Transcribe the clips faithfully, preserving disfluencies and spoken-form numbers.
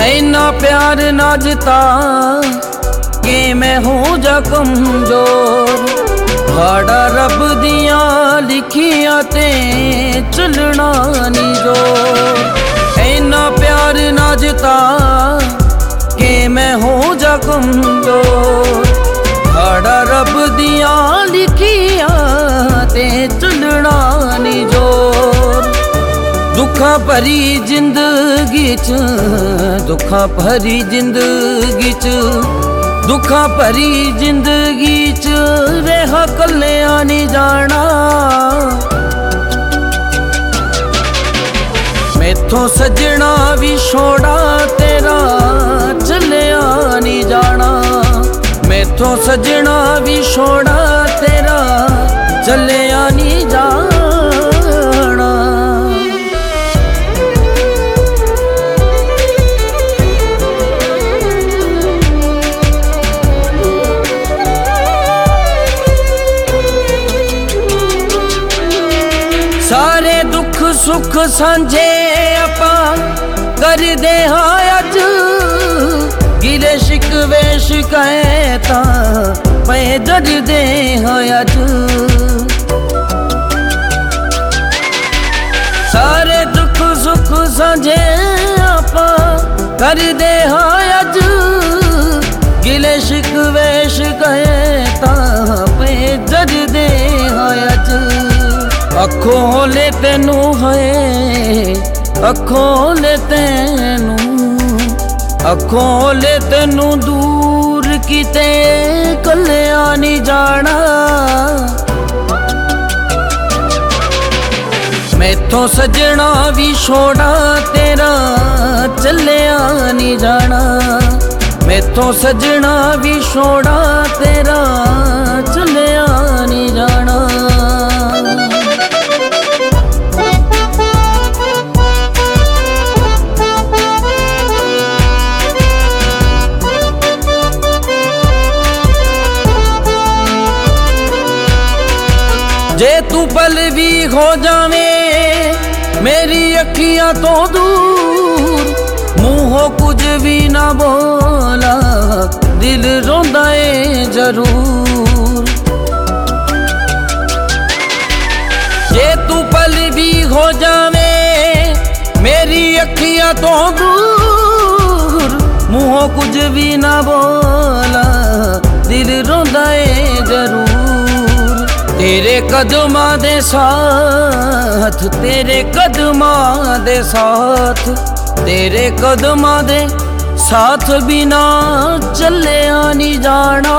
इन्ना प्यार ना जिता कि मैं हो जा कमजोर। हाड़ा रब दियां लिखियां ते चलना नी जोर। इन्ना प्यार ना जिता कि मैं हो जा कमजोर। हाड़ा रब दियां लिखियां ते चलना नी जोर। दुखा भरी जिंदगी च दुखा भरी जिंदगी च दुखा भरी जिंदगी च रेहा कल्लिया नहीं जाना। मैथों सजना भी छोड़ा तेरा चलिया नहीं जाना। मैथों सजना भी छोड़ा तेरा चलिया नहीं जाना। सारे दुख सुख सांझे आपां करदे हां अज। गिले शिकवे शिकायतां पे जरदे हां अज। सारे दुख सुख सांझे आपां करदे हां अज। गिले शिकवे शिकायतां पे जरदे हां अज। अखों ले तेनू है अखों ले तेनू अखों ले तेनू दूर किते कल्लिया नहीं जाना। मैथों सजना भी छोड़ा तेरा चलिया नहीं जाना। मैथों सजना भी छोड़ा तेरा चलिया नहीं जाना। जे तू पल भी हो जावे मेरी अखियां तो दूर। मुँहों कुछ भी ना बोला दिल रोंदा है जरूर। जे तू पल भी हो जावे मेरी अखियां तो दूर। मुँहों कुछ भी ना बोला दिल रोंदा है जरूर। तेरे कदमां दे साथ तेरे कदमां दे साथ तेरे कदमां दे साथ बिना चलिया नहीं जाना।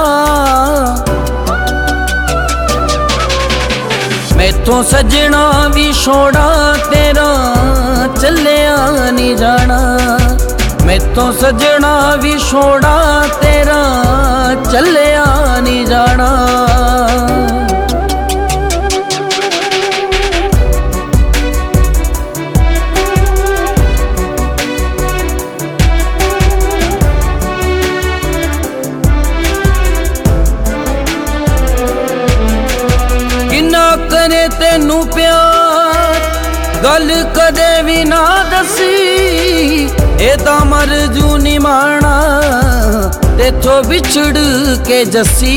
मैथों सजना भी छोड़ा तेरा चलिया नहीं जाना। मैथों सजना भी छोड़ा तेरा चलिया नहीं जाना। करे तेनू प्यार गल कदे भी ना दसी। ए तां मरजू नी माना तेथों बिछड़ के जसी।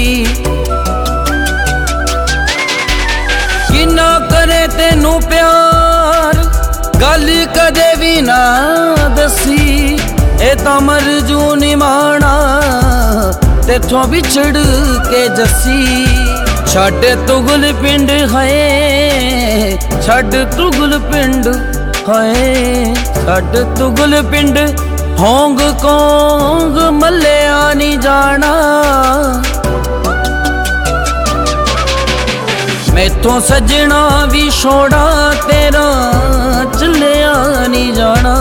किन्ना करे तेनू प्यार गल कदे भी ना दसी। ए तां मरजू नी माना तेथों बिछड़ के जसी। छड़ तुगल पिंड है छड़ तुगल पिंड है छड़ तुगल पिंड होंग कोंग मल्लिया नहीं जाना। मैथों सजना भी छोड़ा तेरा चलिया नहीं जाना।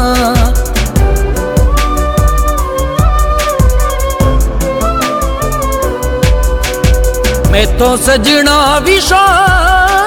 मैथों सजना भी छोड़ा